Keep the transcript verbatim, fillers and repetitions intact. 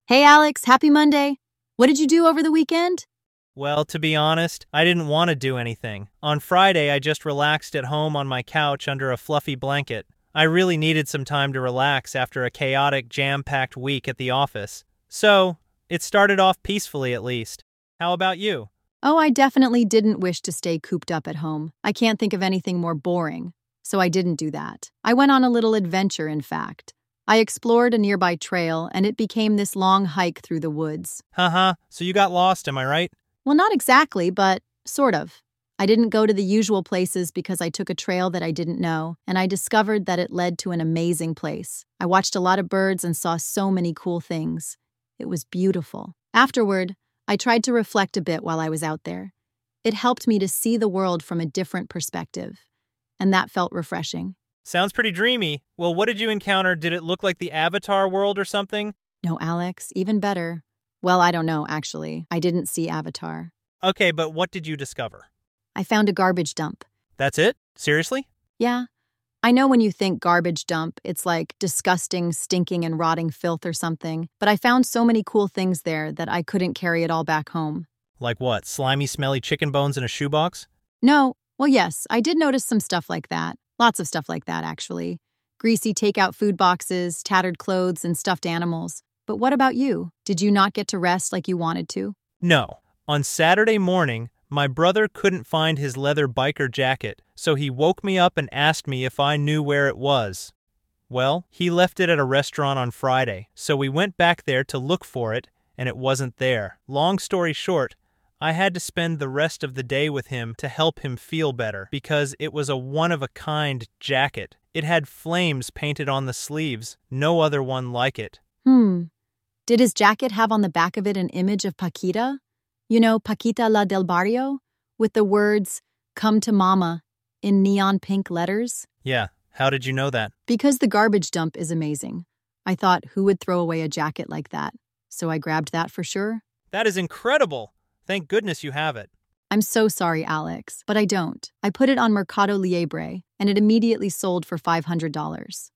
Hey Alex, happy Monday. What did you do over the weekend? Well, to be honest, I didn't want to do anything. On Friday, I just relaxed at home on my couch under a fluffy blanket. I really needed some time to relax after a chaotic, jam-packed week at the office. So, it started off peacefully at least. How about you? Oh, I definitely didn't wish to stay cooped up at home. I can't think of anything more boring, so I didn't do that. I went on a little adventure, in fact. I explored a nearby trail, and it became this long hike through the woods. Haha, so you got lost, am I right? Well, not exactly, but sort of. I didn't go to the usual places because I took a trail that I didn't know, and I discovered that it led to an amazing place. I watched a lot of birds and saw so many cool things. It was beautiful. Afterward, I tried to reflect a bit while I was out there. It helped me to see the world from a different perspective, and that felt refreshing. Sounds pretty dreamy. Well, what did you encounter? Did it look like the Avatar world or something? No, Alex, even better. Well, I don't know, actually. I didn't see Avatar. Okay, but what did you discover? I found a garbage dump. That's it? Seriously? Yeah. I know when you think garbage dump, it's like disgusting, stinking, and rotting filth or something, but I found so many cool things there that I couldn't carry it all back home. Like what? Slimy, smelly chicken bones in a shoebox? No, well, yes, I did notice some stuff like that. Lots of stuff like that, actually. Greasy takeout food boxes, tattered clothes, and stuffed animals. But what about you? Did you not get to rest like you wanted to? No. On Saturday morning, my brother couldn't find his leather biker jacket, so he woke me up and asked me if I knew where it was. Well, he left it at a restaurant on Friday, so we went back there to look for it, and it wasn't there. Long story short, I had to spend the rest of the day with him to help him feel better because it was a one-of-a-kind jacket. It had flames painted on the sleeves, no other one like it. Hmm. Did his jacket have on the back of it an image of Paquita? You know, Paquita la del Barrio? With the words, "Come to Mama," in neon pink letters? Yeah, how did you know that? Because the garbage dump is amazing. I thought, who would throw away a jacket like that? So I grabbed that for sure. That is incredible! Thank goodness you have it. I'm so sorry, Alex, but I don't. I put it on Mercado Libre, and it immediately sold for five hundred dollars.